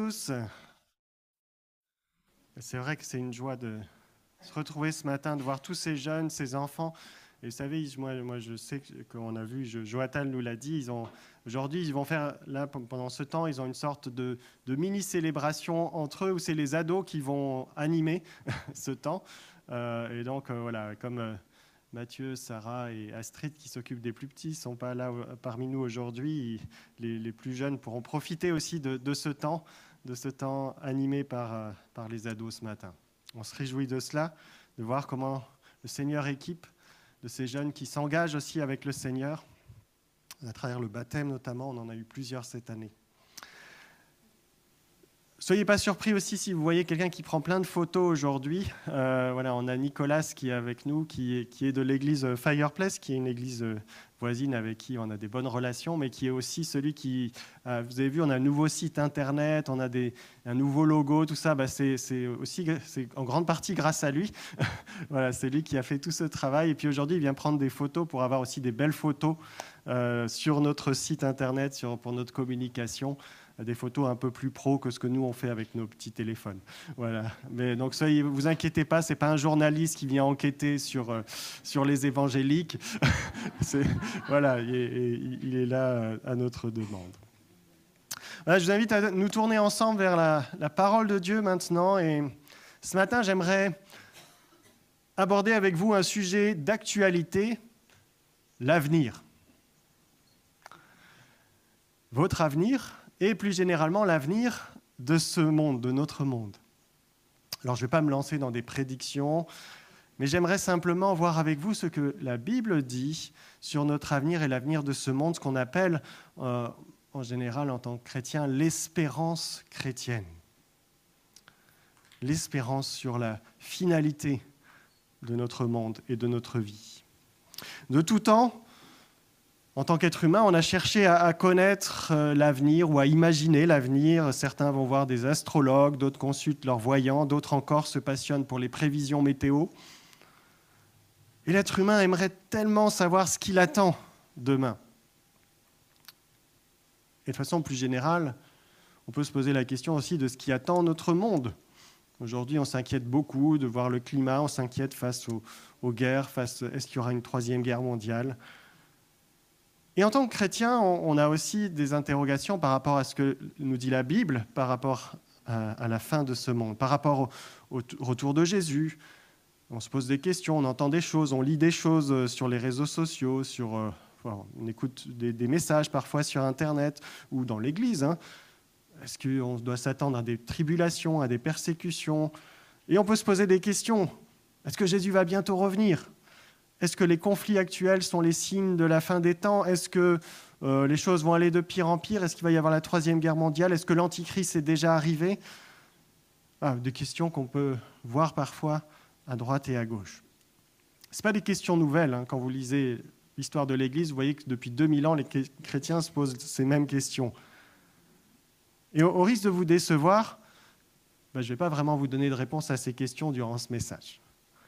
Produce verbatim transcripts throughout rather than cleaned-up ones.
tous. C'est vrai que c'est une joie de se retrouver ce matin, de voir tous ces jeunes, ces enfants. Et vous savez, moi, moi je sais qu'on a vu, je, Joatal nous l'a dit, ils ont, aujourd'hui, ils vont faire, là, pendant ce temps, ils ont une sorte de, de mini-célébration entre eux, où c'est les ados qui vont animer ce temps. Euh, et donc, euh, voilà, comme euh, Mathieu, Sarah et Astrid, qui s'occupent des plus petits, ne sont pas là euh, parmi nous aujourd'hui, les, les plus jeunes pourront profiter aussi de, de ce temps, de ce temps animé par, euh, par les ados ce matin. On se réjouit de cela, de voir comment le Seigneur équipe de ces jeunes qui s'engagent aussi avec le Seigneur, à travers le baptême notamment, on en a eu plusieurs cette année. Soyez pas surpris aussi si vous voyez quelqu'un qui prend plein de photos aujourd'hui. Euh, voilà, on a Nicolas qui est avec nous, qui est, qui est de l'église Fireplace, qui est une église voisine avec qui on a des bonnes relations, mais qui est aussi celui qui... Euh, vous avez vu, on a un nouveau site internet, on a des, un nouveau logo, tout ça. Bah, c'est, c'est aussi c'est en grande partie grâce à lui. Voilà, c'est lui qui a fait tout ce travail. Et puis aujourd'hui, il vient prendre des photos pour avoir aussi des belles photos euh, sur notre site internet, sur, pour notre communication. Des photos un peu plus pro que ce que nous on fait avec nos petits téléphones. Voilà. Mais donc soyez, vous inquiétez pas, c'est pas un journaliste qui vient enquêter sur euh, sur les évangéliques. c'est, voilà, il est, il est là à notre demande. Voilà, je vous invite à nous tourner ensemble vers la, la parole de Dieu maintenant. Et ce matin, j'aimerais aborder avec vous un sujet d'actualité, l'avenir. Votre avenir. Et plus généralement l'avenir de ce monde, de notre monde. Alors je ne vais pas me lancer dans des prédictions, mais j'aimerais simplement voir avec vous ce que la Bible dit sur notre avenir et l'avenir de ce monde, ce qu'on appelle euh, en général en tant que chrétien l'espérance chrétienne. L'espérance sur la finalité de notre monde et de notre vie. De tout temps, en tant qu'être humain, on a cherché à, à connaître euh, l'avenir ou à imaginer l'avenir. Certains vont voir des astrologues, d'autres consultent leurs voyants, d'autres encore se passionnent pour les prévisions météo. Et l'être humain aimerait tellement savoir ce qu'il attend demain. Et de façon plus générale, on peut se poser la question aussi de ce qui attend notre monde. Aujourd'hui, on s'inquiète beaucoup de voir le climat, on s'inquiète face aux, aux guerres, face est-ce qu'il y aura une troisième guerre mondiale ? Et en tant que chrétien, on a aussi des interrogations par rapport à ce que nous dit la Bible, par rapport à la fin de ce monde, par rapport au, au retour de Jésus. On se pose des questions, on entend des choses, on lit des choses sur les réseaux sociaux, sur, euh, on écoute des, des messages parfois sur Internet ou dans l'Église. Hein. Est-ce qu'on doit s'attendre à des tribulations, à des persécutions ? Et on peut se poser des questions. Est-ce que Jésus va bientôt revenir ? Est-ce que les conflits actuels sont les signes de la fin des temps ? Est-ce que euh, les choses vont aller de pire en pire ? Est-ce qu'il va y avoir la troisième guerre mondiale ? Est-ce que l'Antichrist est déjà arrivé ? Ah, des questions qu'on peut voir parfois à droite et à gauche. Ce ne sont pas des questions nouvelles. Hein. Quand vous lisez l'histoire de l'Église, vous voyez que depuis deux mille ans, les chrétiens se posent ces mêmes questions. Et au, au risque de vous décevoir, ben, je ne vais pas vraiment vous donner de réponse à ces questions durant ce message.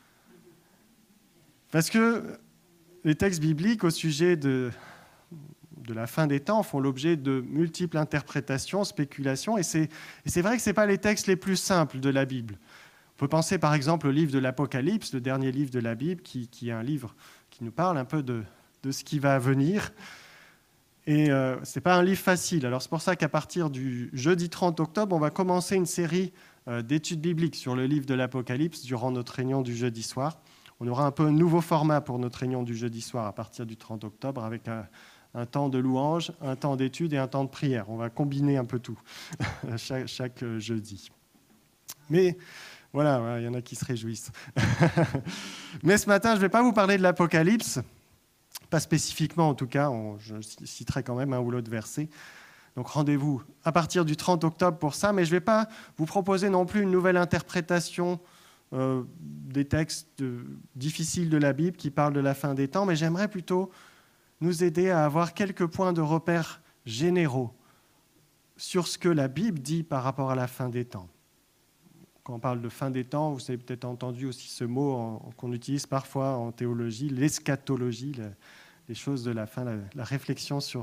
Parce que les textes bibliques au sujet de, de la fin des temps font l'objet de multiples interprétations, spéculations, et c'est, et c'est vrai que ce n'est pas les textes les plus simples de la Bible. On peut penser par exemple au livre de l'Apocalypse, le dernier livre de la Bible, qui, qui est un livre qui nous parle un peu de, de ce qui va venir. Et euh, ce n'est pas un livre facile. Alors c'est pour ça qu'à partir du jeudi trente octobre, on va commencer une série euh, d'études bibliques sur le livre de l'Apocalypse durant notre réunion du jeudi soir. On aura un peu un nouveau format pour notre réunion du jeudi soir à partir du trente octobre avec un, un temps de louange, un temps d'étude et un temps de prière. On va combiner un peu tout chaque, chaque jeudi. Mais voilà, il y en a qui se réjouissent. Mais ce matin, je ne vais pas vous parler de l'Apocalypse, pas spécifiquement en tout cas, on, je citerai quand même un ou l'autre verset. Donc rendez-vous à partir du trente octobre pour ça, mais je ne vais pas vous proposer non plus une nouvelle interprétation Euh, des textes euh, difficiles de la Bible qui parlent de la fin des temps, mais j'aimerais plutôt nous aider à avoir quelques points de repère généraux sur ce que la Bible dit par rapport à la fin des temps. Quand on parle de fin des temps, vous avez peut-être entendu aussi ce mot en, qu'on utilise parfois en théologie, l'eschatologie, la, les choses de la fin, la, la réflexion sur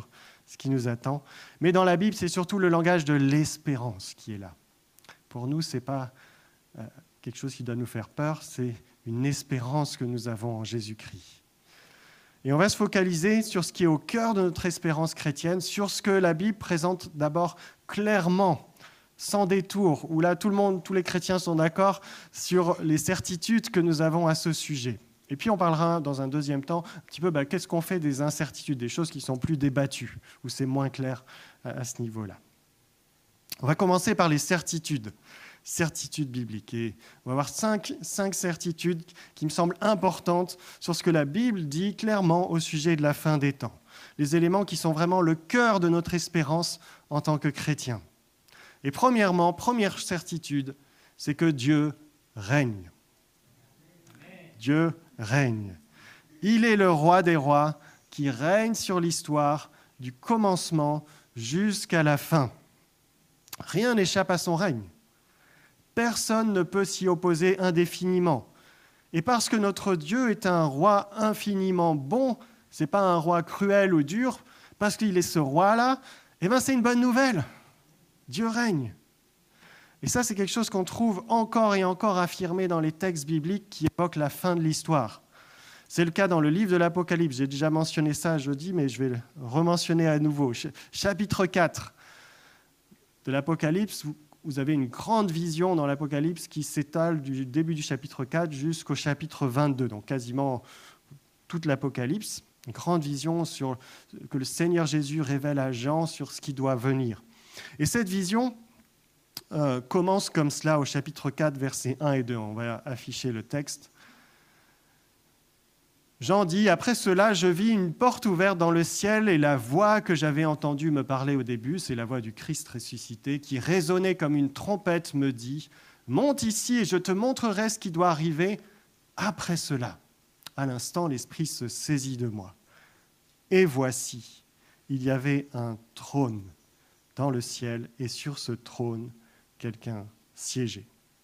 ce qui nous attend. Mais dans la Bible, c'est surtout le langage de l'espérance qui est là. Pour nous, ce n'est pas euh, quelque chose qui doit nous faire peur, c'est une espérance que nous avons en Jésus-Christ. Et on va se focaliser sur ce qui est au cœur de notre espérance chrétienne, sur ce que la Bible présente d'abord clairement, sans détour, où là tout le monde, tous les chrétiens sont d'accord sur les certitudes que nous avons à ce sujet. Et puis on parlera dans un deuxième temps un petit peu bah, qu'est-ce qu'on fait des incertitudes, des choses qui sont plus débattues, où c'est moins clair à, à ce niveau-là. On va commencer par les certitudes, certitudes bibliques. Et on va voir cinq, cinq certitudes qui me semblent importantes sur ce que la Bible dit clairement au sujet de la fin des temps. Les éléments qui sont vraiment le cœur de notre espérance en tant que chrétiens. Et premièrement, première certitude, c'est que Dieu règne. Dieu règne. Il est le roi des rois qui règne sur l'histoire du commencement jusqu'à la fin. Rien n'échappe à son règne. Personne ne peut s'y opposer indéfiniment. Et parce que notre Dieu est un roi infiniment bon, ce n'est pas un roi cruel ou dur, parce qu'il est ce roi-là, eh bien c'est une bonne nouvelle. Dieu règne. Et ça, c'est quelque chose qu'on trouve encore et encore affirmé dans les textes bibliques qui évoquent la fin de l'histoire. C'est le cas dans le livre de l'Apocalypse. J'ai déjà mentionné ça jeudi, mais je vais le rementionner à nouveau. Chapitre quatre de l'Apocalypse, vous avez une grande vision dans l'Apocalypse qui s'étale du début du chapitre quatre jusqu'au chapitre vingt-deux, donc quasiment toute l'Apocalypse. Une grande vision sur, que le Seigneur Jésus révèle à Jean sur ce qui doit venir. Et cette vision euh, commence comme cela au chapitre quatre, versets un et deux. On va afficher le texte. Jean dit « Après cela, je vis une porte ouverte dans le ciel et la voix que j'avais entendue me parler au début, c'est la voix du Christ ressuscité, qui résonnait comme une trompette, me dit « Monte ici et je te montrerai ce qui doit arriver après cela. » À l'instant, l'Esprit se saisit de moi. Et voici, il y avait un trône dans le ciel et sur ce trône, quelqu'un siégeait.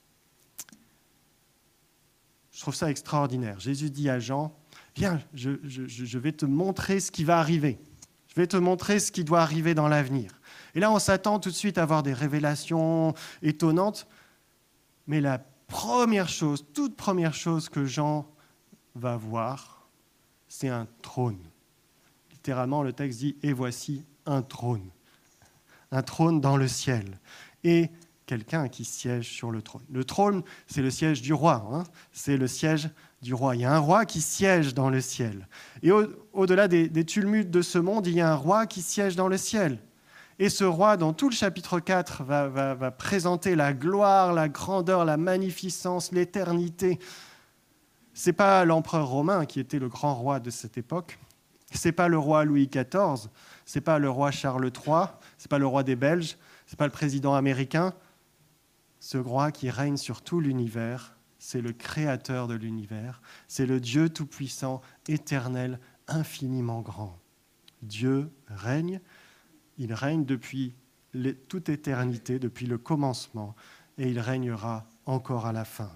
Je trouve ça extraordinaire. Jésus dit à Jean, « Viens, je, je, je vais te montrer ce qui va arriver. Je vais te montrer ce qui doit arriver dans l'avenir. » Et là, on s'attend tout de suite à avoir des révélations étonnantes. Mais la première chose, toute première chose que Jean va voir, c'est un trône. Littéralement, le texte dit « Et voici un trône. » Un trône dans le ciel. Et quelqu'un qui siège sur le trône. Le trône, c'est le siège du roi. Hein, c'est le siège du roi. Il y a un roi qui siège dans le ciel. Et au, au-delà des, des tumultes de ce monde, il y a un roi qui siège dans le ciel. Et ce roi, dans tout le chapitre quatre, va, va, va présenter la gloire, la grandeur, la magnificence, l'éternité. Ce n'est pas l'empereur romain qui était le grand roi de cette époque. Ce n'est pas le roi Louis quatorze. Ce n'est pas le roi Charles trois. Ce n'est pas le roi des Belges. Ce n'est pas le président américain. Ce roi qui règne sur tout l'univers, c'est le créateur de l'univers, c'est le Dieu tout-puissant, éternel, infiniment grand. Dieu règne, il règne depuis les, toute éternité, depuis le commencement, et il régnera encore à la fin.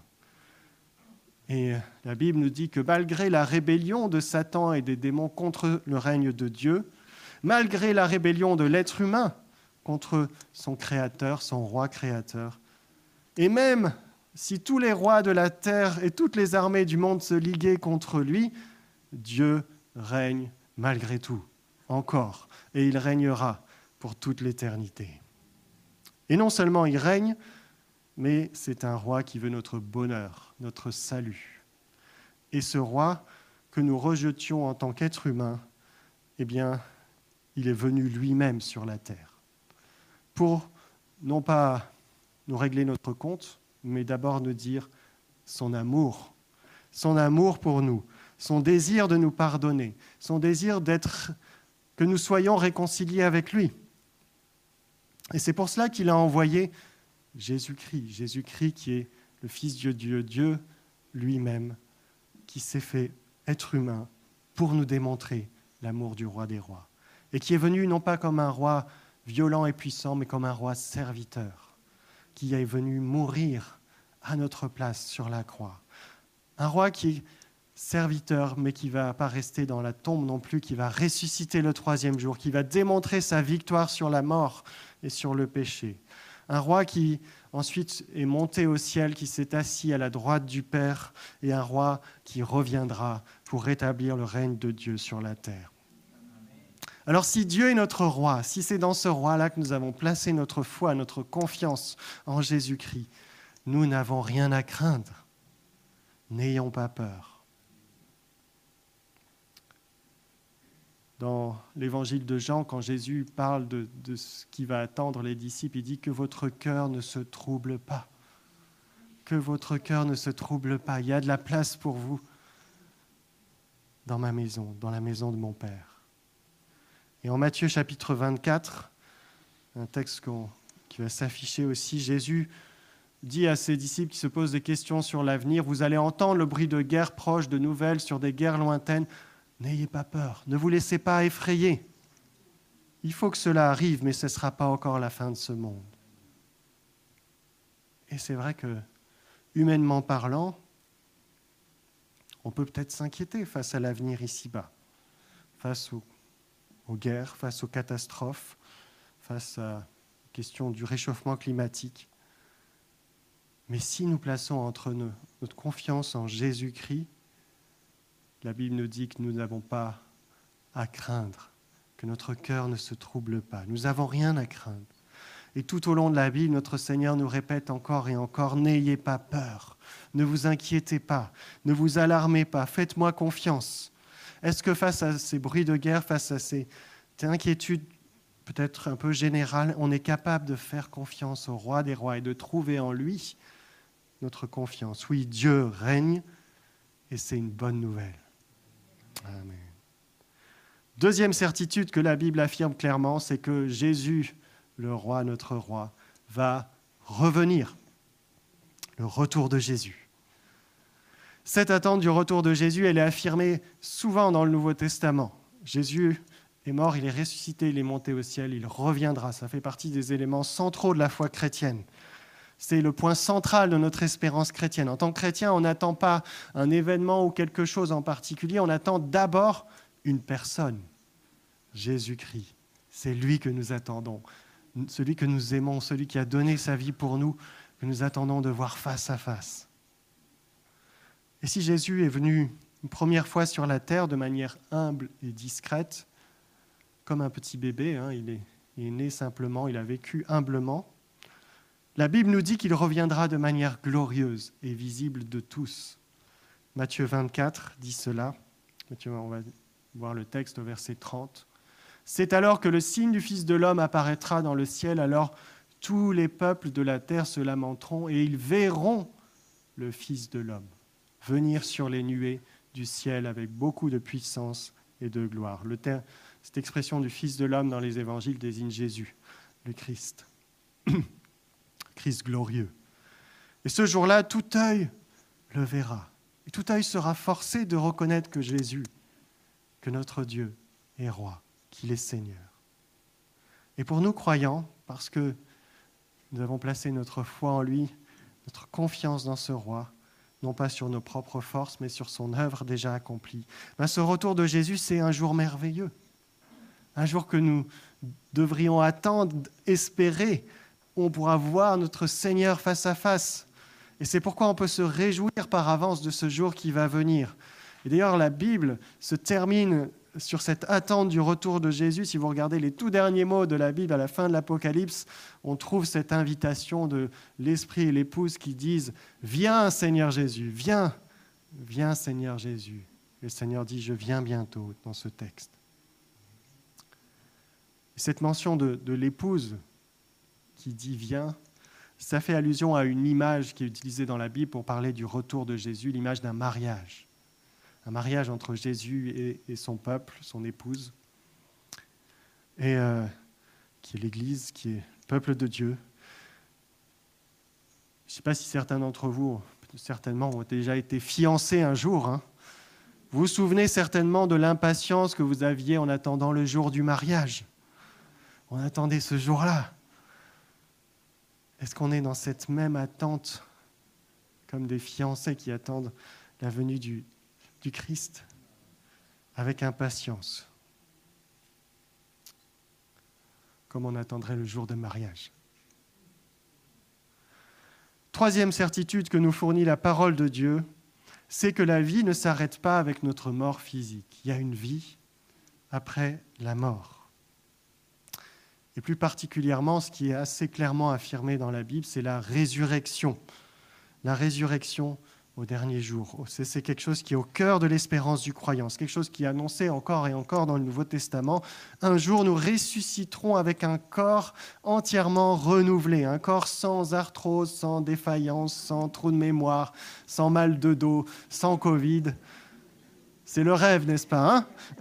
Et la Bible nous dit que malgré la rébellion de Satan et des démons contre le règne de Dieu, malgré la rébellion de l'être humain contre son créateur, son roi créateur, et même si tous les rois de la terre et toutes les armées du monde se liguaient contre lui, Dieu règne malgré tout, encore, et il régnera pour toute l'éternité. Et non seulement il règne, mais c'est un roi qui veut notre bonheur, notre salut. Et ce roi que nous rejetions en tant qu'être humain, eh bien, il est venu lui-même sur la terre pour non pas nous régler notre compte, mais d'abord nous dire son amour, son amour pour nous, son désir de nous pardonner, son désir d'être, que nous soyons réconciliés avec lui. Et c'est pour cela qu'il a envoyé Jésus-Christ, Jésus-Christ qui est le Fils de Dieu, Dieu lui-même, qui s'est fait être humain pour nous démontrer l'amour du roi des rois, et qui est venu non pas comme un roi violent et puissant, mais comme un roi serviteur, qui est venu mourir à notre place sur la croix. Un roi qui serviteur, mais qui ne va pas rester dans la tombe non plus, qui va ressusciter le troisième jour, qui va démontrer sa victoire sur la mort et sur le péché. Un roi qui ensuite est monté au ciel, qui s'est assis à la droite du Père, et un roi qui reviendra pour rétablir le règne de Dieu sur la terre. Alors si Dieu est notre roi, si c'est dans ce roi-là que nous avons placé notre foi, notre confiance en Jésus-Christ, nous n'avons rien à craindre. N'ayons pas peur. Dans l'évangile de Jean, quand Jésus parle de, de ce qui va attendre les disciples, il dit que votre cœur ne se trouble pas. Que votre cœur ne se trouble pas. Il y a de la place pour vous dans ma maison, dans la maison de mon Père. Et en Matthieu chapitre vingt-quatre, un texte qu'on, qui va s'afficher aussi, Jésus dit à ses disciples qui se posent des questions sur l'avenir, « Vous allez entendre le bruit de guerre proche, de nouvelles sur des guerres lointaines. N'ayez pas peur, ne vous laissez pas effrayer. Il faut que cela arrive, mais ce ne sera pas encore la fin de ce monde. » Et c'est vrai que, humainement parlant, on peut peut-être s'inquiéter face à l'avenir ici-bas, face aux, aux guerres, face aux catastrophes, face à la question du réchauffement climatique. Mais si nous plaçons entre nous notre confiance en Jésus-Christ, la Bible nous dit que nous n'avons pas à craindre, que notre cœur ne se trouble pas. Nous n'avons rien à craindre. Et tout au long de la Bible, notre Seigneur nous répète encore et encore, « N'ayez pas peur, ne vous inquiétez pas, ne vous alarmez pas, faites-moi confiance. » Est-ce que face à ces bruits de guerre, face à ces inquiétudes peut-être un peu générales, on est capable de faire confiance au Roi des rois et de trouver en lui notre confiance? Oui, Dieu règne et c'est une bonne nouvelle. Amen. Deuxième certitude que la Bible affirme clairement, c'est que Jésus, le roi, notre roi, va revenir. Le retour de Jésus. Cette attente du retour de Jésus, elle est affirmée souvent dans le Nouveau Testament. Jésus est mort, il est ressuscité, il est monté au ciel, il reviendra. Ça fait partie des éléments centraux de la foi chrétienne. C'est le point central de notre espérance chrétienne. En tant que chrétien, on n'attend pas un événement ou quelque chose en particulier, on attend d'abord une personne, Jésus-Christ. C'est lui que nous attendons, celui que nous aimons, celui qui a donné sa vie pour nous, que nous attendons de voir face à face. Et si Jésus est venu une première fois sur la terre de manière humble et discrète, comme un petit bébé, hein, il est, il est né simplement, il a vécu humblement, la Bible nous dit qu'il reviendra de manière glorieuse et visible de tous. Matthieu vingt-quatre dit cela. Matthieu, on va voir le texte au verset trente. « C'est alors que le signe du Fils de l'homme apparaîtra dans le ciel, alors tous les peuples de la terre se lamenteront et ils verront le Fils de l'homme venir sur les nuées du ciel avec beaucoup de puissance et de gloire. » Le ter- Cette expression du Fils de l'homme dans les évangiles désigne Jésus, le Christ. Christ glorieux. Et ce jour-là, tout œil le verra. Et tout œil sera forcé de reconnaître que Jésus, que notre Dieu est roi, qu'il est Seigneur. Et pour nous croyants, parce que nous avons placé notre foi en lui, notre confiance dans ce roi, non pas sur nos propres forces, mais sur son œuvre déjà accomplie, ben ce retour de Jésus, c'est un jour merveilleux. Un jour que nous devrions attendre, espérer, on pourra voir notre Seigneur face à face. Et c'est pourquoi on peut se réjouir par avance de ce jour qui va venir. Et d'ailleurs, la Bible se termine sur cette attente du retour de Jésus. Si vous regardez les tout derniers mots de la Bible à la fin de l'Apocalypse, on trouve cette invitation de l'Esprit et l'épouse qui disent « Viens, Seigneur Jésus, viens, viens, Seigneur Jésus ». Le Seigneur dit « Je viens bientôt » dans ce texte. Et cette mention de, de l'épouse qui dit « viens », ça fait allusion à une image qui est utilisée dans la Bible pour parler du retour de Jésus, l'image d'un mariage. Un mariage entre Jésus et, et son peuple, son épouse, et euh, qui est l'Église, qui est le peuple de Dieu. Je ne sais pas si certains d'entre vous, certainement, ont déjà été fiancés un jour. Hein. Vous vous souvenez certainement de l'impatience que vous aviez en attendant le jour du mariage. On attendait ce jour-là. Est-ce qu'on est dans cette même attente, comme des fiancés qui attendent la venue du, du Christ avec impatience, comme on attendrait le jour de mariage. Troisième certitude que nous fournit la parole de Dieu, c'est que la vie ne s'arrête pas avec notre mort physique. Il y a une vie après la mort. Et plus particulièrement, ce qui est assez clairement affirmé dans la Bible, c'est la résurrection. La résurrection au dernier jour. C'est, c'est quelque chose qui est au cœur de l'espérance du croyant. C'est quelque chose qui est annoncé encore et encore dans le Nouveau Testament. Un jour, nous ressusciterons avec un corps entièrement renouvelé, un corps sans arthrose, sans défaillance, sans trou de mémoire, sans mal de dos, sans Covid. C'est le rêve, n'est-ce pas, hein ?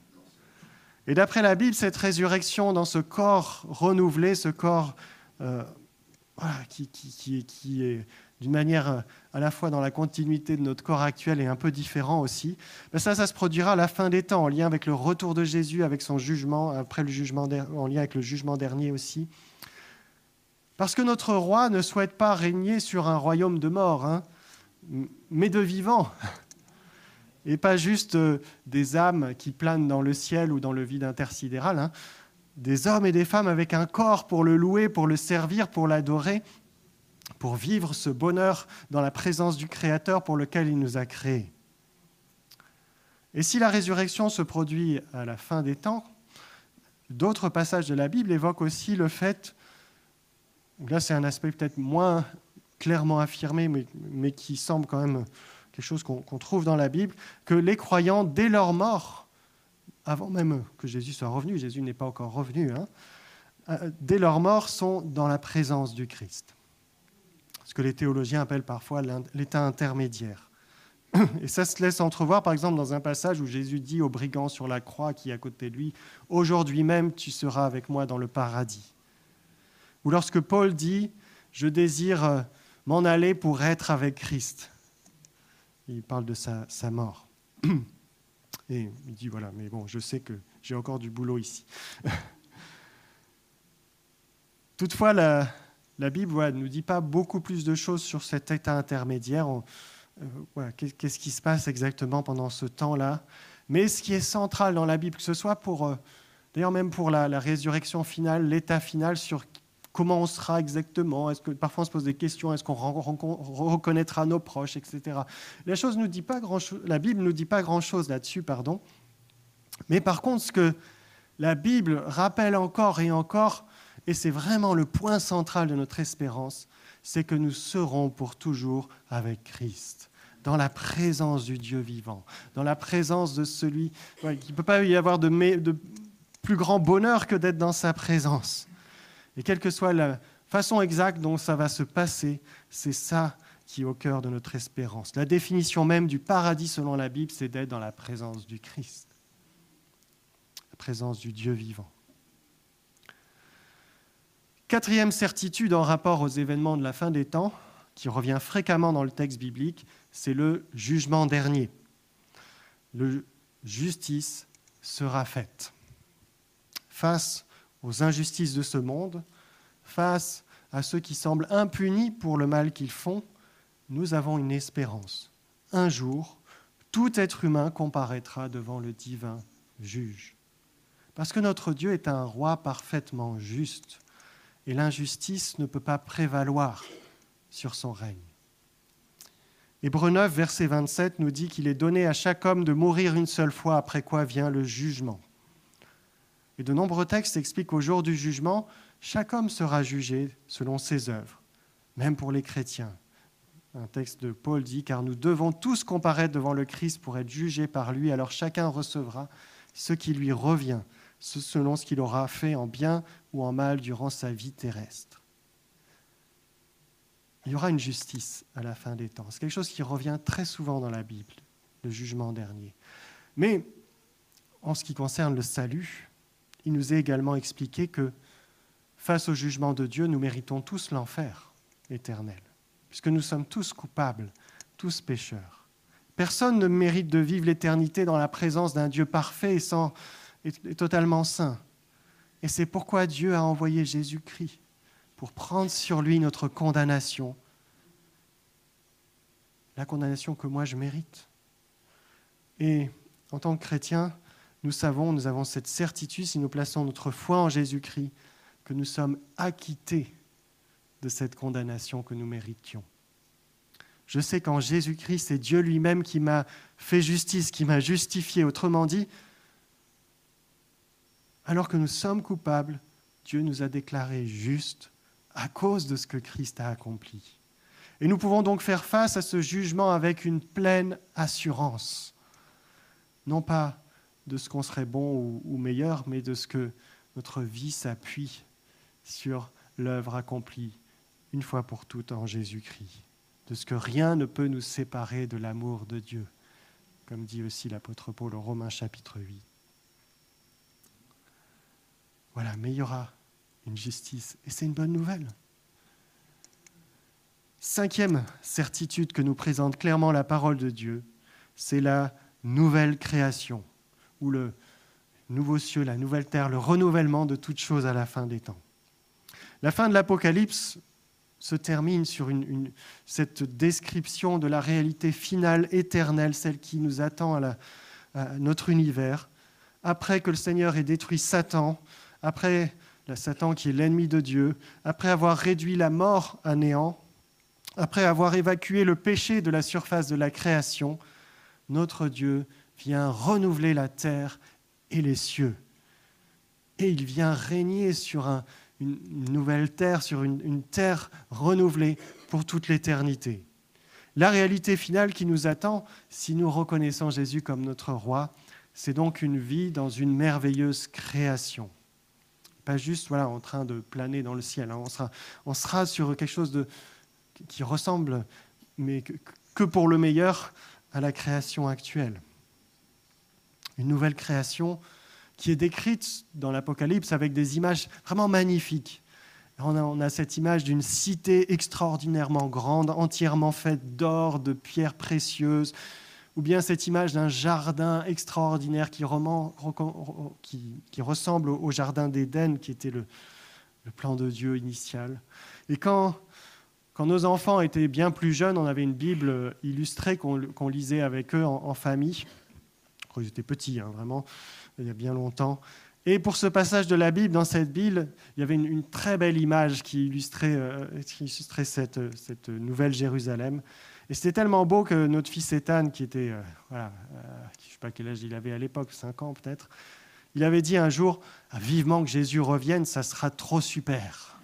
Et d'après la Bible, cette résurrection dans ce corps renouvelé, ce corps euh, voilà, qui, qui, qui, qui est d'une manière à la fois dans la continuité de notre corps actuel et un peu différent aussi, ben ça, ça se produira à la fin des temps, en lien avec le retour de Jésus, avec son jugement, après le jugement, en lien avec le jugement dernier aussi. Parce que notre roi ne souhaite pas régner sur un royaume de mort, hein, mais de vivants, et pas juste des âmes qui planent dans le ciel ou dans le vide intersidéral, hein, des hommes et des femmes avec un corps pour le louer, pour le servir, pour l'adorer, pour vivre ce bonheur dans la présence du Créateur pour lequel il nous a créés. Et si la résurrection se produit à la fin des temps, d'autres passages de la Bible évoquent aussi le fait, là c'est un aspect peut-être moins clairement affirmé, mais, mais qui semble quand même quelque chose qu'on, qu'on trouve dans la Bible, que les croyants, dès leur mort, avant même que Jésus soit revenu, Jésus n'est pas encore revenu, hein, dès leur mort, sont dans la présence du Christ. Ce que les théologiens appellent parfois l'état intermédiaire. Et ça se laisse entrevoir, par exemple, dans un passage où Jésus dit au brigand sur la croix qui est à côté de lui, « Aujourd'hui même, tu seras avec moi dans le paradis. » Ou lorsque Paul dit, « Je désire m'en aller pour être avec Christ. » Il parle de sa, sa mort. Et il dit, voilà, mais bon, je sais que j'ai encore du boulot ici. Toutefois, la, la Bible voilà, ne nous dit pas beaucoup plus de choses sur cet état intermédiaire. On, euh, voilà, qu'est-ce qui se passe exactement pendant ce temps-là. Mais ce qui est central dans la Bible, que ce soit pour, euh, d'ailleurs même pour la, la résurrection finale, l'état final, sur comment on sera exactement, est-ce que parfois on se pose des questions, est-ce qu'on reconnaîtra nos proches, et cetera. La, chose nous dit pas grand-chose, la Bible ne nous dit pas grand-chose là-dessus, pardon. Mais par contre, ce que la Bible rappelle encore et encore, et c'est vraiment le point central de notre espérance, c'est que nous serons pour toujours avec Christ, dans la présence du Dieu vivant, dans la présence de celui ouais, qui ne peut pas y avoir de, de plus grand bonheur que d'être dans sa présence. Et quelle que soit la façon exacte dont ça va se passer, c'est ça qui est au cœur de notre espérance. La définition même du paradis selon la Bible, c'est d'être dans la présence du Christ, la présence du Dieu vivant. Quatrième certitude en rapport aux événements de la fin des temps, qui revient fréquemment dans le texte biblique, c'est le jugement dernier. Le justice sera faite. Face aux injustices de ce monde, face à ceux qui semblent impunis pour le mal qu'ils font, nous avons une espérance. Un jour, tout être humain comparaîtra devant le divin juge. Parce que notre Dieu est un roi parfaitement juste, et l'injustice ne peut pas prévaloir sur son règne. Hébreux neuf, verset vingt-sept, nous dit qu'il est donné à chaque homme de mourir une seule fois, après quoi vient le jugement. Et de nombreux textes expliquent qu'au jour du jugement, chaque homme sera jugé selon ses œuvres, même pour les chrétiens. Un texte de Paul dit « Car nous devons tous comparaître devant le Christ pour être jugés par lui, alors chacun recevra ce qui lui revient, selon ce qu'il aura fait en bien ou en mal durant sa vie terrestre. » Il y aura une justice à la fin des temps. C'est quelque chose qui revient très souvent dans la Bible, le jugement dernier. Mais en ce qui concerne le salut, il nous est également expliqué que face au jugement de Dieu, nous méritons tous l'enfer éternel, puisque nous sommes tous coupables, tous pécheurs. Personne ne mérite de vivre l'éternité dans la présence d'un Dieu parfait et, sans, et, et totalement saint. Et c'est pourquoi Dieu a envoyé Jésus-Christ, pour prendre sur lui notre condamnation, la condamnation que moi je mérite, Et en tant que chrétiens, nous savons, nous avons cette certitude, si nous plaçons notre foi en Jésus-Christ, que nous sommes acquittés de cette condamnation que nous méritions. Je sais qu'en Jésus-Christ, c'est Dieu lui-même qui m'a fait justice, qui m'a justifié. Autrement dit, alors que nous sommes coupables, Dieu nous a déclarés justes à cause de ce que Christ a accompli. Et nous pouvons donc faire face à ce jugement avec une pleine assurance. Non pas de ce qu'on serait bon ou, ou meilleur, mais de ce que notre vie s'appuie sur l'œuvre accomplie une fois pour toutes en Jésus-Christ. De ce que rien ne peut nous séparer de l'amour de Dieu, comme dit aussi l'apôtre Paul au Romains chapitre huit. Voilà, mais il y aura une justice, et c'est une bonne nouvelle. Cinquième certitude que nous présente clairement la parole de Dieu, c'est la nouvelle création, ou le nouveau cieux, la nouvelle terre, le renouvellement de toutes choses à la fin des temps. La fin de l'Apocalypse se termine sur une, une, cette description de la réalité finale, éternelle, celle qui nous attend à, la, à notre univers, après que le Seigneur ait détruit Satan, après la Satan qui est l'ennemi de Dieu, après avoir réduit la mort à néant, après avoir évacué le péché de la surface de la création, notre Dieu vient renouveler la terre et les cieux. Et il vient régner sur un, une, une nouvelle terre, sur une, une terre renouvelée pour toute l'éternité. La réalité finale qui nous attend, si nous reconnaissons Jésus comme notre roi, c'est donc une vie dans une merveilleuse création. Pas juste voilà, en train de planer dans le ciel. Hein. On sera, on sera sur quelque chose de, qui ressemble, mais que, que pour le meilleur, à la création actuelle. Une nouvelle création qui est décrite dans l'Apocalypse avec des images vraiment magnifiques. On a, on a cette image d'une cité extraordinairement grande, entièrement faite d'or, de pierres précieuses, ou bien cette image d'un jardin extraordinaire qui, roman, qui, qui ressemble au jardin d'Éden, qui était le, le plan de Dieu initial. Et quand, quand nos enfants étaient bien plus jeunes, on avait une Bible illustrée qu'on, qu'on lisait avec eux en, en famille. Quand ils étaient petits, hein, vraiment, il y a bien longtemps. Et pour ce passage de la Bible, dans cette Bible, il y avait une, une très belle image qui illustrait, euh, qui illustrait cette, cette nouvelle Jérusalem. Et c'était tellement beau que notre fils Ethan, qui était, euh, voilà, euh, je ne sais pas quel âge il avait à l'époque, cinq ans peut-être, il avait dit un jour, ah, vivement que Jésus revienne, ça sera trop super.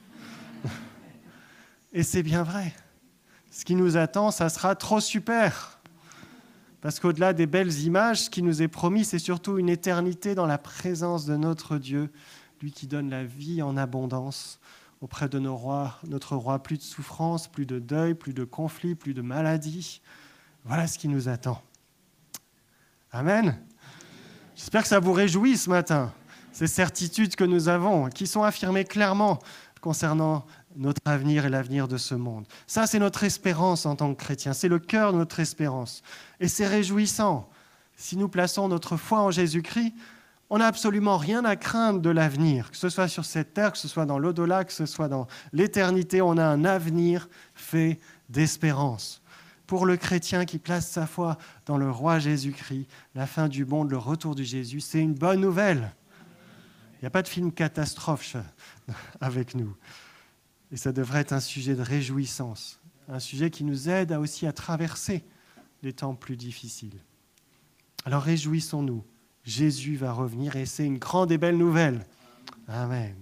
Et c'est bien vrai. Ce qui nous attend, ça sera trop super. Parce qu'au-delà des belles images, ce qui nous est promis, c'est surtout une éternité dans la présence de notre Dieu, lui qui donne la vie en abondance auprès de nos rois, notre roi. Plus de souffrance, plus de deuil, plus de conflits, plus de maladies. Voilà ce qui nous attend. Amen. J'espère que ça vous réjouit ce matin, ces certitudes que nous avons, qui sont affirmées clairement concernant notre avenir et l'avenir de ce monde. Ça, c'est notre espérance en tant que chrétiens. C'est le cœur de notre espérance. Et c'est réjouissant. Si nous plaçons notre foi en Jésus-Christ, on n'a absolument rien à craindre de l'avenir, que ce soit sur cette terre, que ce soit dans l'au-delà, que ce soit dans l'éternité. On a un avenir fait d'espérance. Pour le chrétien qui place sa foi dans le roi Jésus-Christ, la fin du monde, le retour de Jésus, c'est une bonne nouvelle. Il n'y a pas de film catastrophe avec nous. Et ça devrait être un sujet de réjouissance, un sujet qui nous aide à aussi à traverser les temps plus difficiles. Alors réjouissons-nous, Jésus va revenir et c'est une grande et belle nouvelle. Amen.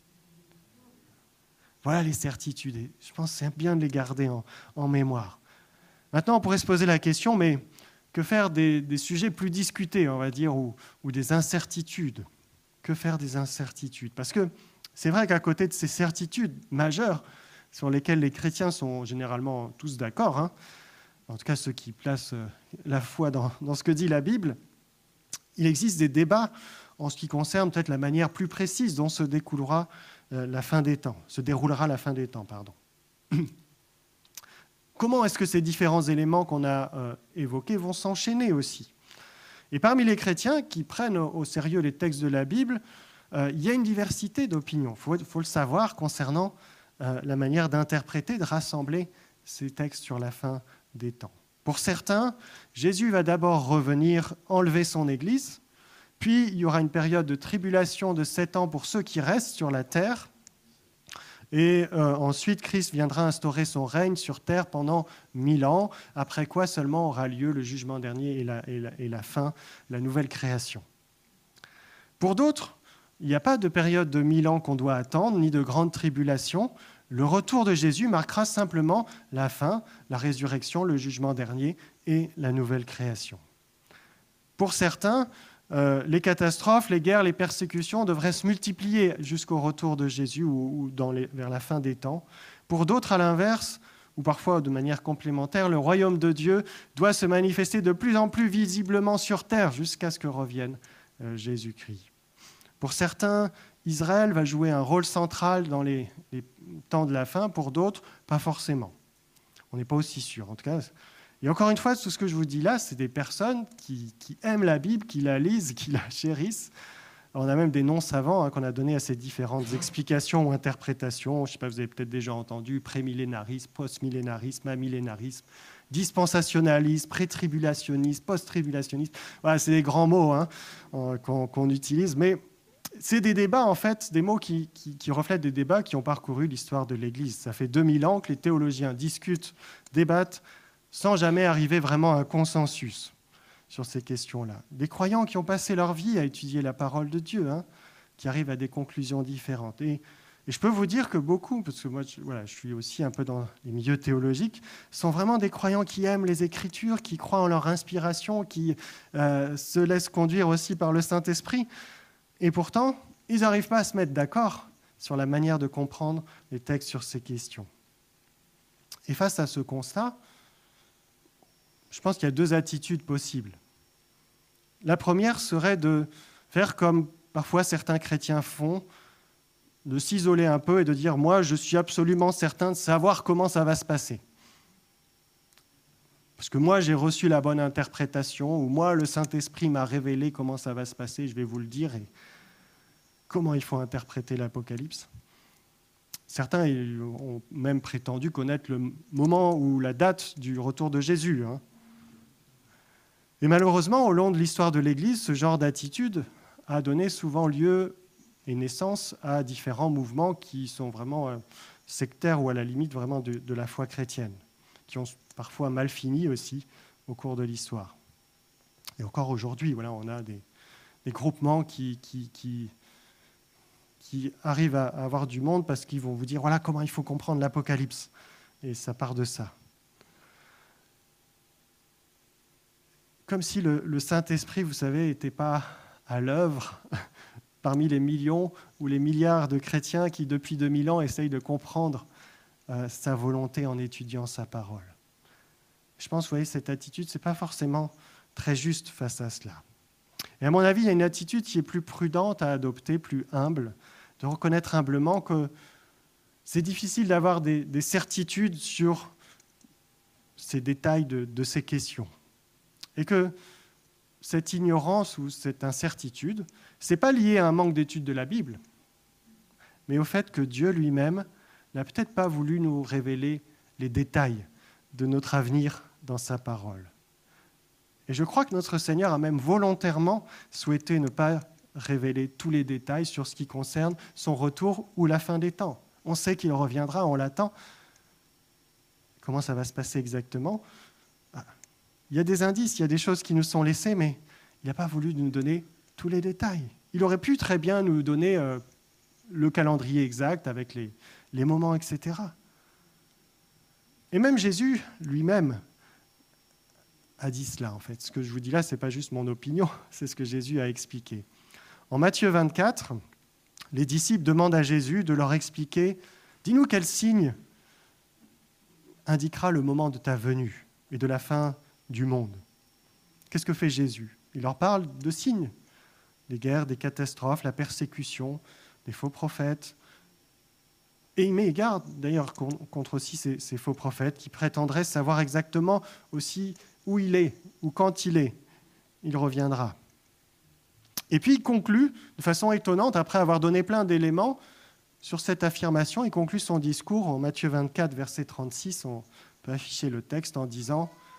Voilà les certitudes. Et je pense que c'est bien de les garder en, en mémoire. Maintenant, on pourrait se poser la question, mais que faire des, des sujets plus discutés, on va dire, ou, ou des incertitudes ? Que faire des incertitudes ? Parce que c'est vrai qu'à côté de ces certitudes majeures sur lesquelles les chrétiens sont généralement tous d'accord, hein, en tout cas ceux qui placent la foi dans, dans ce que dit la Bible, il existe des débats en ce qui concerne peut-être la manière plus précise dont se découlera euh, la fin des temps, se déroulera la fin des temps, pardon. Comment est-ce que ces différents éléments qu'on a euh, évoqués vont s'enchaîner aussi ? Et parmi les chrétiens qui prennent au sérieux les textes de la Bible, euh, il y a une diversité d'opinions. Il faut, faut le savoir concernant euh, la manière d'interpréter, de rassembler ces textes sur la fin des temps. Pour certains, Jésus va d'abord revenir enlever son Église, puis il y aura une période de tribulation de sept ans pour ceux qui restent sur la terre, et euh, ensuite Christ viendra instaurer son règne sur terre pendant mille ans, après quoi seulement aura lieu le jugement dernier et la, et la, et la fin, la nouvelle création. Pour d'autres, il n'y a pas de période de mille ans qu'on doit attendre, ni de grande tribulation. Le retour de Jésus marquera simplement la fin, la résurrection, le jugement dernier et la nouvelle création. Pour certains, euh, les catastrophes, les guerres, les persécutions devraient se multiplier jusqu'au retour de Jésus ou, ou dans les, vers la fin des temps. Pour d'autres, à l'inverse, ou parfois de manière complémentaire, le royaume de Dieu doit se manifester de plus en plus visiblement sur terre jusqu'à ce que revienne euh, Jésus-Christ. Pour certains, Israël va jouer un rôle central dans les, les temps de la fin, pour d'autres, pas forcément. On n'est pas aussi sûr. En tout cas, et encore une fois, tout ce que je vous dis là, c'est des personnes qui, qui aiment la Bible, qui la lisent, qui la chérissent. Alors, on a même des noms savants hein, qu'on a donnés à ces différentes explications ou interprétations. Je ne sais pas, vous avez peut-être déjà entendu prémillénarisme, postmillénarisme, amillénarisme, dispensationalisme, pré-tribulationniste, post-tribulationniste. Voilà, c'est des grands mots hein, qu'on, qu'on utilise, mais c'est des débats, en fait, des mots qui, qui, qui reflètent des débats qui ont parcouru l'histoire de l'Église. Ça fait deux mille ans que les théologiens discutent, débattent, sans jamais arriver vraiment à un consensus sur ces questions-là. Des croyants qui ont passé leur vie à étudier la parole de Dieu, hein, qui arrivent à des conclusions différentes. Et, et je peux vous dire que beaucoup, parce que moi, je, voilà, je suis aussi un peu dans les milieux théologiques, sont vraiment des croyants qui aiment les Écritures, qui croient en leur inspiration, qui euh, se laissent conduire aussi par le Saint-Esprit. Et pourtant, ils n'arrivent pas à se mettre d'accord sur la manière de comprendre les textes sur ces questions. Et face à ce constat, je pense qu'il y a deux attitudes possibles. La première serait de faire comme parfois certains chrétiens font, de s'isoler un peu et de dire « moi, je suis absolument certain de savoir comment ça va se passer ». Parce que moi, j'ai reçu la bonne interprétation, ou moi, le Saint-Esprit m'a révélé comment ça va se passer, je vais vous le dire, et comment il faut interpréter l'Apocalypse. Certains ont même prétendu connaître le moment ou la date du retour de Jésus. Hein. Et malheureusement, au long de l'histoire de l'Église, ce genre d'attitude a donné souvent lieu et naissance à différents mouvements qui sont vraiment sectaires ou à la limite vraiment de, de la foi chrétienne, qui ont parfois mal fini aussi au cours de l'histoire. Et encore aujourd'hui, voilà, on a des, des groupements qui, qui, qui, qui arrivent à avoir du monde parce qu'ils vont vous dire voilà comment il faut comprendre l'Apocalypse. Et ça part de ça. Comme si le, le Saint-Esprit, vous savez, n'était pas à l'œuvre parmi les millions ou les milliards de chrétiens qui, depuis deux mille ans, essayent de comprendre euh, sa volonté en étudiant sa parole. Je pense, vous voyez, cette attitude, ce n'est pas forcément très juste face à cela. Et à mon avis, il y a une attitude qui est plus prudente à adopter, plus humble, de reconnaître humblement que c'est difficile d'avoir des, des certitudes sur ces détails de, de ces questions. Et que cette ignorance ou cette incertitude, ce n'est pas lié à un manque d'étude de la Bible, mais au fait que Dieu lui-même n'a peut-être pas voulu nous révéler les détails de notre avenir dans sa parole. Et je crois que notre Seigneur a même volontairement souhaité ne pas révéler tous les détails sur ce qui concerne son retour ou la fin des temps. On sait qu'il reviendra, on l'attend. Comment ça va se passer exactement ? Il y a des indices, il y a des choses qui nous sont laissées, mais il n'a pas voulu nous donner tous les détails. Il aurait pu très bien nous donner euh, le calendrier exact avec les, les moments, et cetera. Et même Jésus lui-même a dit cela, en fait. Ce que je vous dis là, ce n'est pas juste mon opinion, c'est ce que Jésus a expliqué. En Matthieu vingt-quatre, les disciples demandent à Jésus de leur expliquer « Dis-nous quel signe indiquera le moment de ta venue et de la fin du monde. » Qu'est-ce que fait Jésus ? Il leur parle de signes, des guerres, des catastrophes, la persécution, des faux prophètes. Et il met garde d'ailleurs contre aussi ces, ces faux prophètes qui prétendraient savoir exactement aussi où il est ou quand il est. Il reviendra. Et puis il conclut de façon étonnante, après avoir donné plein d'éléments sur cette affirmation, il conclut son discours en Matthieu vingt-quatre, verset trente-six, on peut afficher le texte en disant «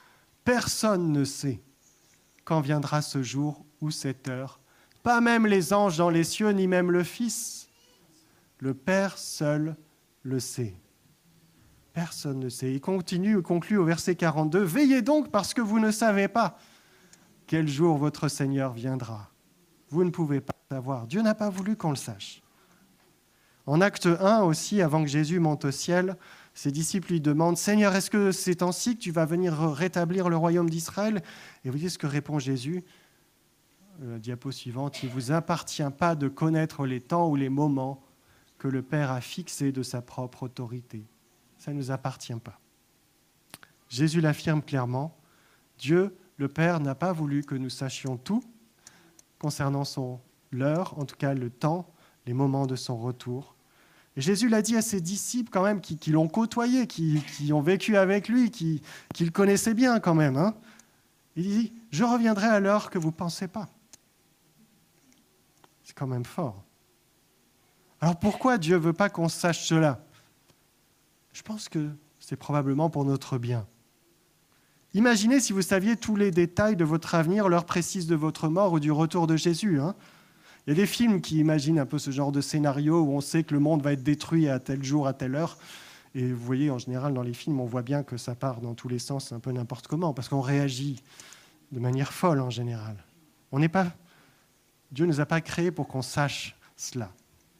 Personne ne sait quand viendra ce jour ou cette heure, pas même les anges dans les cieux, ni même le Fils. Le Père seul le sait. Personne ne sait. Il continue, il conclut au verset quarante-deux. « Veillez donc parce que vous ne savez pas quel jour votre Seigneur viendra. Vous ne pouvez pas savoir. Dieu n'a pas voulu qu'on le sache. » En acte un aussi, avant que Jésus monte au ciel, ses disciples lui demandent « Seigneur, est-ce que c'est ainsi que tu vas venir rétablir le royaume d'Israël ?» Et vous voyez ce que répond Jésus. La diapo suivante, « Il ne vous appartient pas de connaître les temps ou les moments que le Père a fixés de sa propre autorité. » Ça ne nous appartient pas. Jésus l'affirme clairement. Dieu, le Père, n'a pas voulu que nous sachions tout concernant son l'heure, en tout cas le temps, les moments de son retour. Et Jésus l'a dit à ses disciples quand même, qui, qui l'ont côtoyé, qui, qui ont vécu avec lui, qui, qui le connaissaient bien quand même. Hein. Il dit, je reviendrai à l'heure que vous ne pensez pas. C'est quand même fort. Alors pourquoi Dieu ne veut pas qu'on sache cela ? Je pense que c'est probablement pour notre bien. Imaginez si vous saviez tous les détails de votre avenir, l'heure précise de votre mort ou du retour de Jésus. Hein. Il y a des films qui imaginent un peu ce genre de scénario où on sait que le monde va être détruit à tel jour, à telle heure. Et vous voyez, en général, dans les films, on voit bien que ça part dans tous les sens, un peu n'importe comment, parce qu'on réagit de manière folle en général. On n'est pas... Dieu ne nous a pas créés pour qu'on sache cela.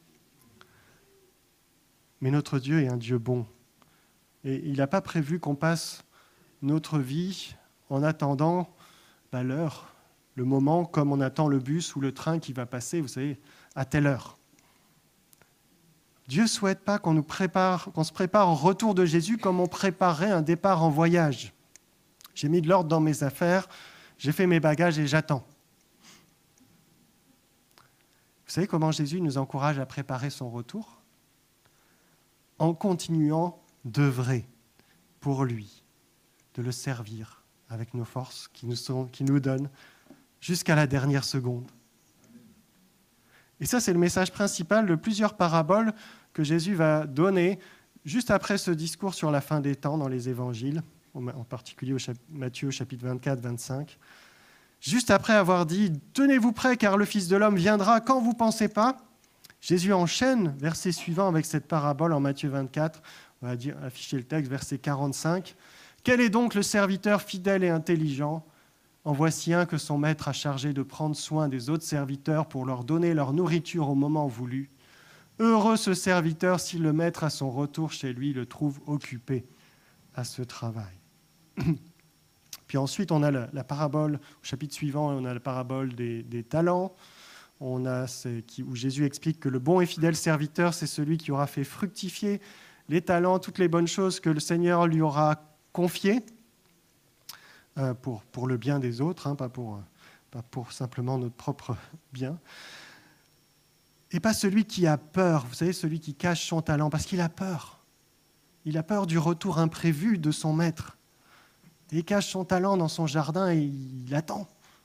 Mais notre Dieu est un Dieu bon. Et il n'a pas prévu qu'on passe notre vie en attendant bah, l'heure, le moment, comme on attend le bus ou le train qui va passer, vous savez, à telle heure. Dieu ne souhaite pas qu'on nous prépare, qu'on se prépare au retour de Jésus comme on préparerait un départ en voyage. J'ai mis de l'ordre dans mes affaires, j'ai fait mes bagages et j'attends. Vous savez comment Jésus nous encourage à préparer son retour ? En continuant d'œuvrer pour lui, de le servir avec nos forces qui nous, sont, qui nous donnent jusqu'à la dernière seconde. Et ça, c'est le message principal de plusieurs paraboles que Jésus va donner juste après ce discours sur la fin des temps dans les évangiles, en particulier au chapitre, Matthieu chapitre vingt-quatre vingt-cinq. Juste après avoir dit « Tenez-vous prêts car le Fils de l'homme viendra quand vous ne pensez pas », Jésus enchaîne, verset suivant, avec cette parabole en Matthieu vingt-quatre. On va dire, afficher le texte, verset quarante-cinq. « Quel est donc le serviteur fidèle et intelligent ? En voici un que son maître a chargé de prendre soin des autres serviteurs pour leur donner leur nourriture au moment voulu. Heureux ce serviteur si le maître à son retour chez lui le trouve occupé à ce travail. » Puis ensuite, on a la, la parabole, au chapitre suivant, on a la parabole des, des talents. On a qui, où Jésus explique que le bon et fidèle serviteur, c'est celui qui aura fait fructifier les talents, toutes les bonnes choses que le Seigneur lui aura confiées euh, pour, pour le bien des autres, hein, pas, pour, pas pour simplement notre propre bien. Et pas celui qui a peur, vous savez, celui qui cache son talent, parce qu'il a peur. Il a peur du retour imprévu de son maître. Et il cache son talent dans son jardin et il attend.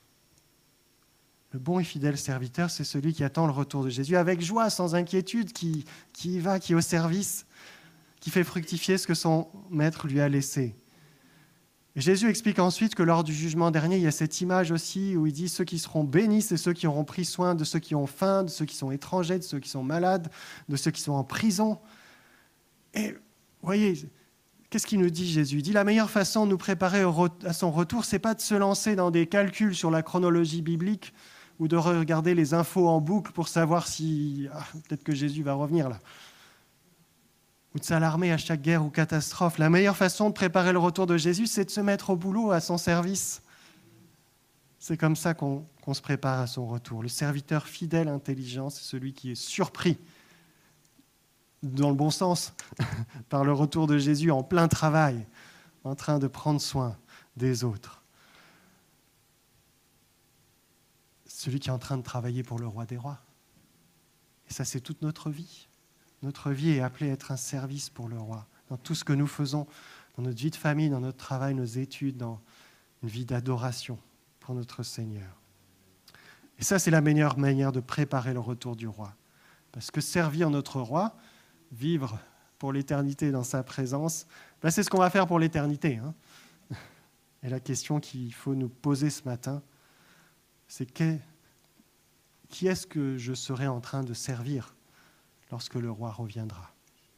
Le bon et fidèle serviteur, c'est celui qui attend le retour de Jésus avec joie, sans inquiétude, qui, qui y va, qui est au service, qui fait fructifier ce que son maître lui a laissé. Et Jésus explique ensuite que lors du jugement dernier, il y a cette image aussi où il dit « Ceux qui seront bénis, c'est ceux qui auront pris soin de ceux qui ont faim, de ceux qui sont étrangers, de ceux qui sont malades, de ceux qui sont en prison. » Et vous voyez, qu'est-ce qu'il nous dit Jésus ? Il dit la meilleure façon de nous préparer à son retour, ce n'est pas de se lancer dans des calculs sur la chronologie biblique ou de regarder les infos en boucle pour savoir si ah, peut-être que Jésus va revenir là. Ou de s'alarmer à chaque guerre ou catastrophe. La meilleure façon de préparer le retour de Jésus, c'est de se mettre au boulot, à son service. C'est comme ça qu'on, qu'on se prépare à son retour. Le serviteur fidèle, intelligent, c'est celui qui est surpris, dans le bon sens, par le retour de Jésus en plein travail, en train de prendre soin des autres. Celui qui est en train de travailler pour le roi des rois. Et ça, c'est toute notre vie. Notre vie est appelée à être un service pour le roi. Dans tout ce que nous faisons, dans notre vie de famille, dans notre travail, nos études, dans une vie d'adoration pour notre Seigneur. Et ça, c'est la meilleure manière de préparer le retour du roi. Parce que servir notre roi, vivre pour l'éternité dans sa présence, ben c'est ce qu'on va faire pour l'éternité. Hein. Et la question qu'il faut nous poser ce matin, c'est que, qui est-ce que je serai en train de servir lorsque le roi reviendra ?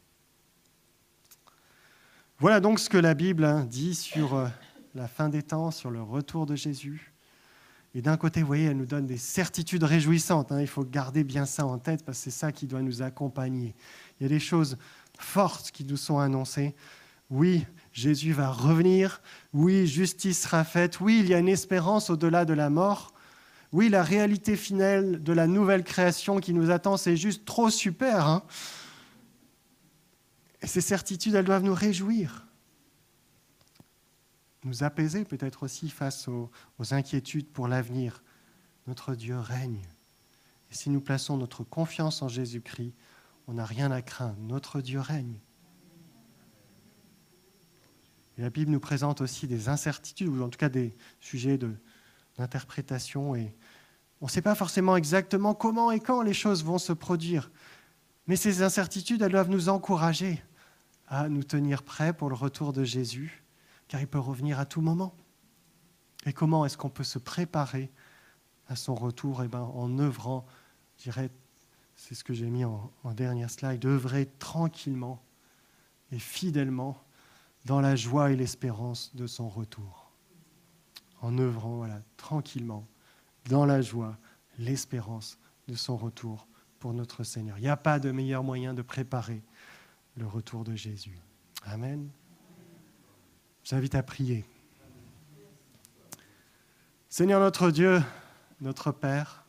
Voilà donc ce que la Bible dit sur la fin des temps, sur le retour de Jésus. Et d'un côté, vous voyez, elle nous donne des certitudes réjouissantes. Hein. Il faut garder bien ça en tête parce que c'est ça qui doit nous accompagner. Il y a des choses fortes qui nous sont annoncées. Oui, Jésus va revenir. Oui, justice sera faite. Oui, il y a une espérance au-delà de la mort. Oui, la réalité finale de la nouvelle création qui nous attend, c'est juste trop super. Hein. Et ces certitudes, elles doivent nous réjouir. Nous apaiser peut-être aussi face aux, aux inquiétudes pour l'avenir. Notre Dieu règne. Et si nous plaçons notre confiance en Jésus-Christ, on n'a rien à craindre. Notre Dieu règne. Et la Bible nous présente aussi des incertitudes, ou en tout cas des sujets de, d'interprétation. Et on ne sait pas forcément exactement comment et quand les choses vont se produire. Mais ces incertitudes, elles doivent nous encourager à nous tenir prêts pour le retour de Jésus, car il peut revenir à tout moment. Et comment est-ce qu'on peut se préparer à son retour ? Eh ben, en œuvrant, je dirais, c'est ce que j'ai mis en, en dernière slide, œuvrer tranquillement et fidèlement dans la joie et l'espérance de son retour. En œuvrant, voilà, tranquillement, dans la joie, l'espérance de son retour pour notre Seigneur. Il n'y a pas de meilleur moyen de préparer le retour de Jésus. Amen. Je vous invite à prier. Seigneur notre Dieu, notre Père,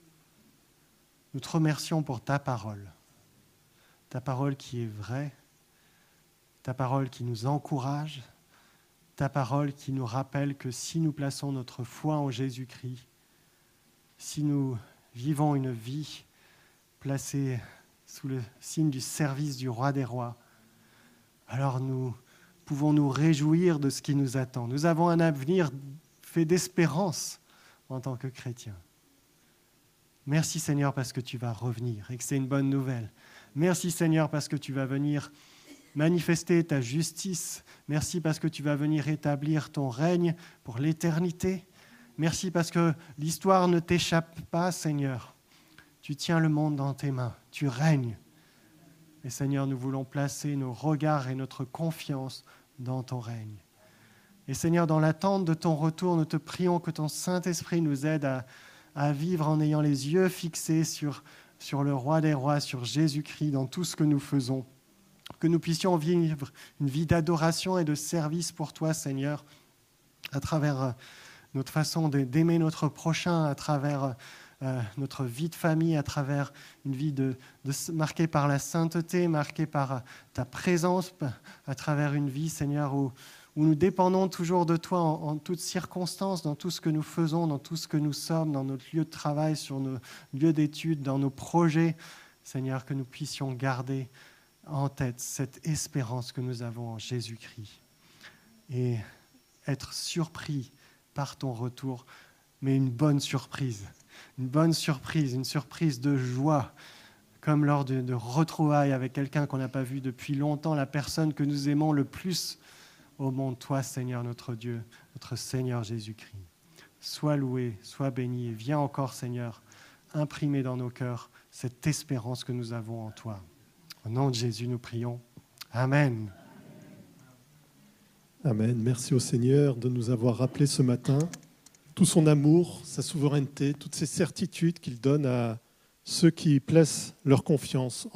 nous te remercions pour ta parole. Ta parole qui est vraie, ta parole qui nous encourage, ta parole qui nous rappelle que si nous plaçons notre foi en Jésus-Christ, si nous vivons une vie placée sous le signe du service du Roi des Rois, alors nous pouvons nous réjouir de ce qui nous attend. Nous avons un avenir fait d'espérance en tant que chrétiens. Merci Seigneur parce que tu vas revenir et que c'est une bonne nouvelle. Merci Seigneur parce que tu vas venir manifester ta justice. Merci parce que tu vas venir établir ton règne pour l'éternité. Merci parce que l'histoire ne t'échappe pas, Seigneur. Tu tiens le monde dans tes mains. Tu règnes. Et Seigneur, nous voulons placer nos regards et notre confiance dans ton règne. Et Seigneur, dans l'attente de ton retour, nous te prions que ton Saint-Esprit nous aide à, à vivre en ayant les yeux fixés sur, sur le Roi des Rois, sur Jésus-Christ, dans tout ce que nous faisons. Que nous puissions vivre une vie d'adoration et de service pour toi, Seigneur, à travers notre façon d'aimer notre prochain, à travers euh, notre vie de famille, à travers une vie de, de, marquée par la sainteté, marquée par ta présence, à travers une vie, Seigneur, où, où nous dépendons toujours de toi en, en toutes circonstances, dans tout ce que nous faisons, dans tout ce que nous sommes, dans notre lieu de travail, sur nos lieux d'études, dans nos projets. Seigneur, que nous puissions garder en tête cette espérance que nous avons en Jésus-Christ et être surpris par ton retour, mais une bonne surprise, une bonne surprise, une surprise de joie, comme lors de, de retrouvailles avec quelqu'un qu'on n'a pas vu depuis longtemps, la personne que nous aimons le plus au monde, toi Seigneur notre Dieu, notre Seigneur Jésus-Christ. Sois loué, sois béni et viens encore Seigneur, imprimer dans nos cœurs cette espérance que nous avons en toi. Au nom de Jésus, nous prions. Amen. Amen. Merci au Seigneur de nous avoir rappelé ce matin tout son amour, sa souveraineté, toutes ces certitudes qu'il donne à ceux qui placent leur confiance